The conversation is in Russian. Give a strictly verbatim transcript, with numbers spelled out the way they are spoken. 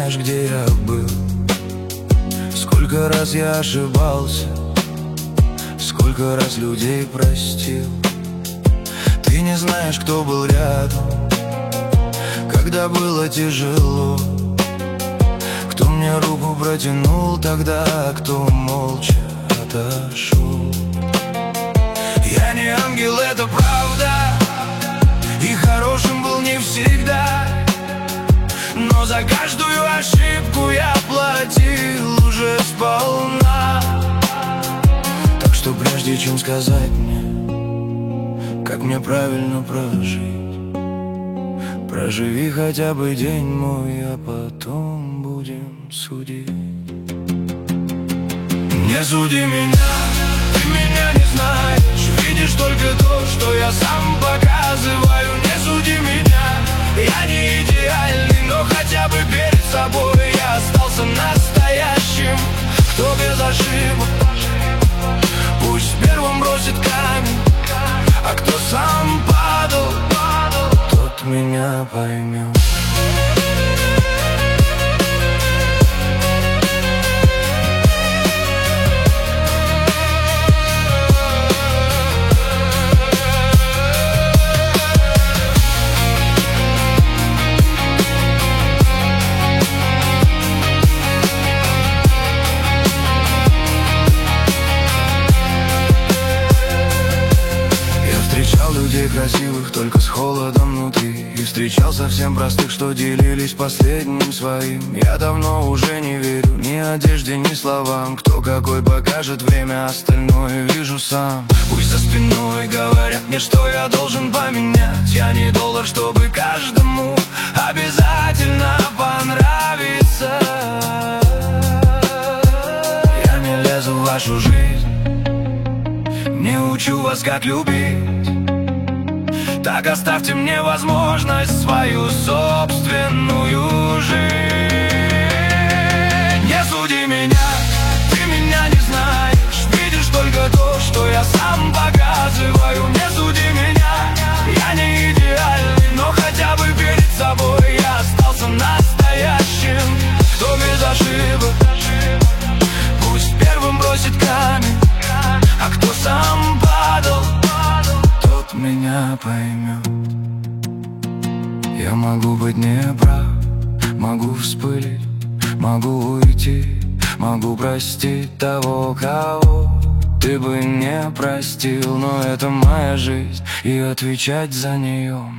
знаешь, где я был. Сколько раз я ошибался, сколько раз людей простил. Ты не знаешь, кто был рядом, когда было тяжело, кто мне руку протянул тогда, кто молча отошел. Я не ангел, это правда, и хорошим был не всегда, но за каждую ошибку я платил уже сполна. Так что прежде чем сказать мне, как мне правильно прожить, проживи хотя бы день мой, а потом будем судить. Не суди меня, ты меня не знаешь, видишь только то, что я сам показываю. Не суди меня, я не идеальный, но хотя бы перед собой я остался настоящим. Кто без ошибок, пусть первым бросит камень, а кто сам падал, тот меня поймет. Людей красивых только с холодом внутри, и встречал совсем простых, что делились последним своим. Я давно уже не верю ни одежде, ни словам. Кто какой покажет время, остальное вижу сам. Пусть за спиной говорят мне, что я должен поменять. Я не доллар, чтобы каждому обязательно понравиться. Я не лезу в вашу жизнь, не учу вас, как любить. Так оставьте мне возможность свою собственную жизнь. Не суди меня, ты меня не знаешь, видишь только то, что я сам показываю. Не суди меня, я не идеальный, но хотя бы перед собой я остался настоящим. Кто без ошибок, пусть первым бросит камень, а кто сам падал, тот меня поймет. Я могу быть неправ, могу вспылить, могу уйти, могу простить того, кого ты бы не простил. Но это моя жизнь, и отвечать за нее